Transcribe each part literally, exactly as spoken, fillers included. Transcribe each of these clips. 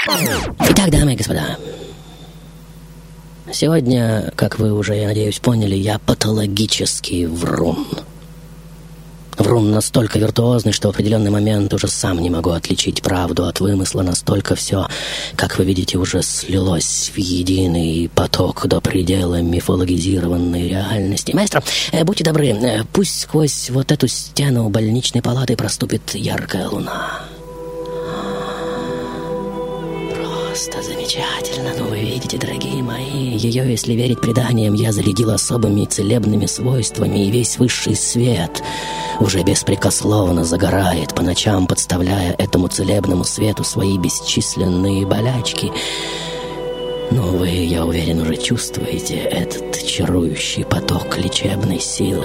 Итак, дамы и господа, сегодня, как вы уже, я надеюсь, поняли, я патологический врун. Врун настолько виртуозный, что в определенный момент уже сам не могу отличить правду от вымысла. Настолько все, как вы видите, уже слилось в единый поток до предела мифологизированной реальности. Маэстро, э, будьте добры, э, пусть сквозь вот эту стену больничной палаты проступит яркая луна. Просто замечательно. Ну, вы видите, дорогие мои, ее, если верить преданиям, я зарядил особыми целебными свойствами, и весь высший свет уже беспрекословно загорает по ночам, подставляя этому целебному свету свои бесчисленные болячки. Ну, вы, я уверен, уже чувствуете этот чарующий поток лечебной силы.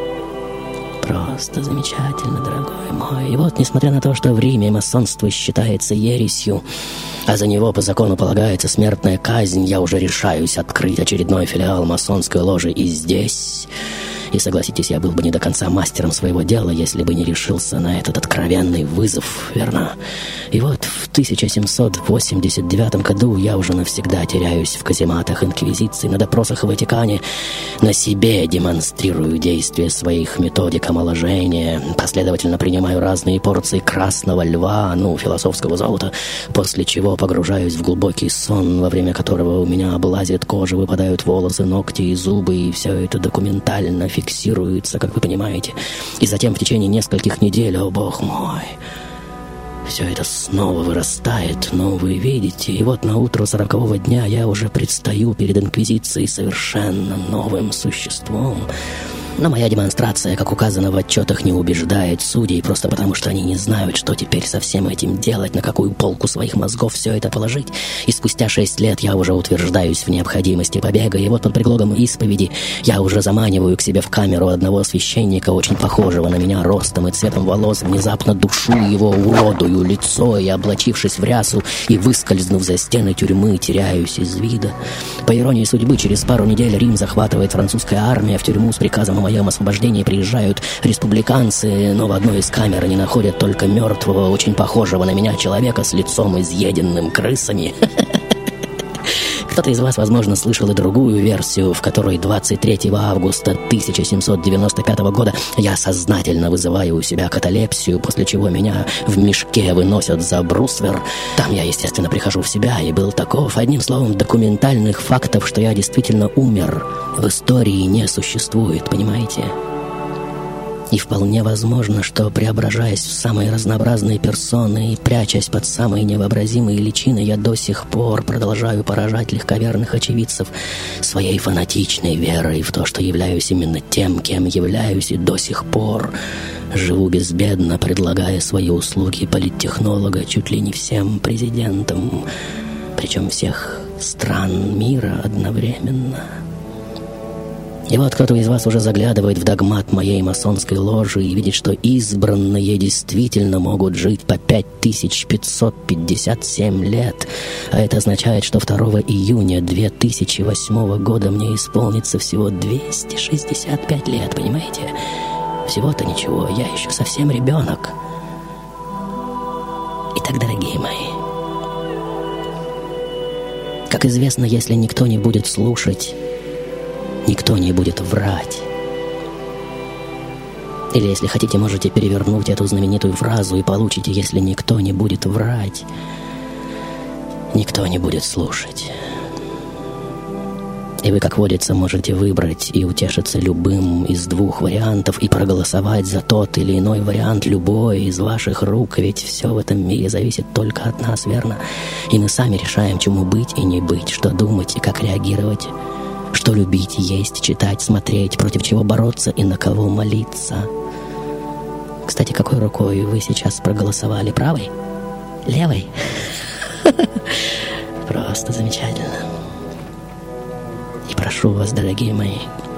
Просто замечательно, дорогой мой. И вот, несмотря на то, что в Риме масонство считается ересью, а за него по закону полагается смертная казнь, я уже решаюсь открыть очередной филиал масонской ложи и здесь. И согласитесь, я был бы не до конца мастером своего дела, если бы не решился на этот откровенный вызов, верно? И вот в тысяча семьсот восемьдесят девятом году я уже навсегда теряюсь в казематах Инквизиции, на допросах в Ватикане, на себе демонстрирую действия своих методик омоложения, последовательно принимаю разные порции красного льва, ну, философского золота, после чего погружаюсь в глубокий сон, во время которого у меня облазит кожа, выпадают волосы, ногти и зубы, и все это документально фиксируется, как вы понимаете. И затем в течение нескольких недель, о бог мой, все это снова вырастает, но вы видите, и вот на утро сорокового дня я уже предстаю перед Инквизицией совершенно новым существом. Но моя демонстрация, как указано в отчетах, не убеждает судей, просто потому что они не знают, что теперь со всем этим делать, на какую полку своих мозгов все это положить. И спустя шесть лет я уже утверждаюсь в необходимости побега, и вот под предлогом исповеди я уже заманиваю к себе в камеру одного священника, очень похожего на меня ростом и цветом волос, внезапно душу его, уродую лицо, и, облачившись в рясу и выскользнув за стены тюрьмы, теряюсь из вида. По иронии судьбы, через пару недель Рим захватывает французская армия, в тюрьму с приказом о моем освобождении приезжают республиканцы, но в одной из камер они находят только мертвого, очень похожего на меня человека с лицом изъеденным крысами. Кто-то из вас, возможно, слышал и другую версию, в которой двадцать третьего августа тысяча семьсот девяносто пятого года я сознательно вызываю у себя каталепсию, после чего меня в мешке выносят за бруствер. Там я, естественно, прихожу в себя и был таков. Одним словом, документальных фактов, что я действительно умер, в истории не существует, понимаете? И вполне возможно, что, преображаясь в самые разнообразные персоны и прячась под самые невообразимые личины, я до сих пор продолжаю поражать легковерных очевидцев своей фанатичной верой в то, что являюсь именно тем, кем являюсь, и до сих пор живу безбедно, предлагая свои услуги политтехнолога чуть ли не всем президентам, причем всех стран мира одновременно. И вот кто-то из вас уже заглядывает в догмат моей масонской ложи и видит, что избранные действительно могут жить по пять тысяч пятьсот пятьдесят семь лет. А это означает, что второго июня две тысячи восьмого года мне исполнится всего двести шестьдесят пять лет, понимаете? Всего-то ничего, я еще совсем ребенок. Итак, дорогие мои, как известно, если никто не будет слушать, никто не будет врать. Или, если хотите, можете перевернуть эту знаменитую фразу и получите: если никто не будет врать, никто не будет слушать. И вы, как водится, можете выбрать и утешиться любым из двух вариантов и проголосовать за тот или иной вариант, любой из ваших рук, ведь все в этом мире зависит только от нас, верно? И мы сами решаем, чему быть и не быть, что думать и как реагировать, что любить, есть, читать, смотреть, против чего бороться и на кого молиться. Кстати, какой рукой вы сейчас проголосовали? Правой? Левой? Просто замечательно. И прошу вас, дорогие мои,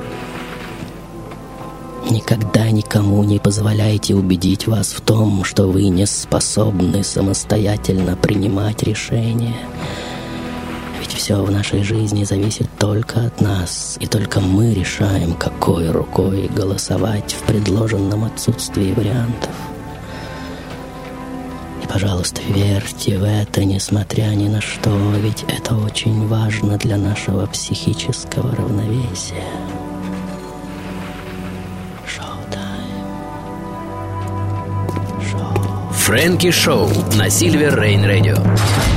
никогда никому не позволяйте убедить вас в том, что вы не способны самостоятельно принимать решения. Ведь все в нашей жизни зависит только от нас, и только мы решаем, какой рукой голосовать в предложенном отсутствии вариантов. И пожалуйста, верьте в это, несмотря ни на что, ведь это очень важно для нашего психического равновесия. Шоу-тайм. Шоу. Фрэнки Шоу на Silver Rain Radio.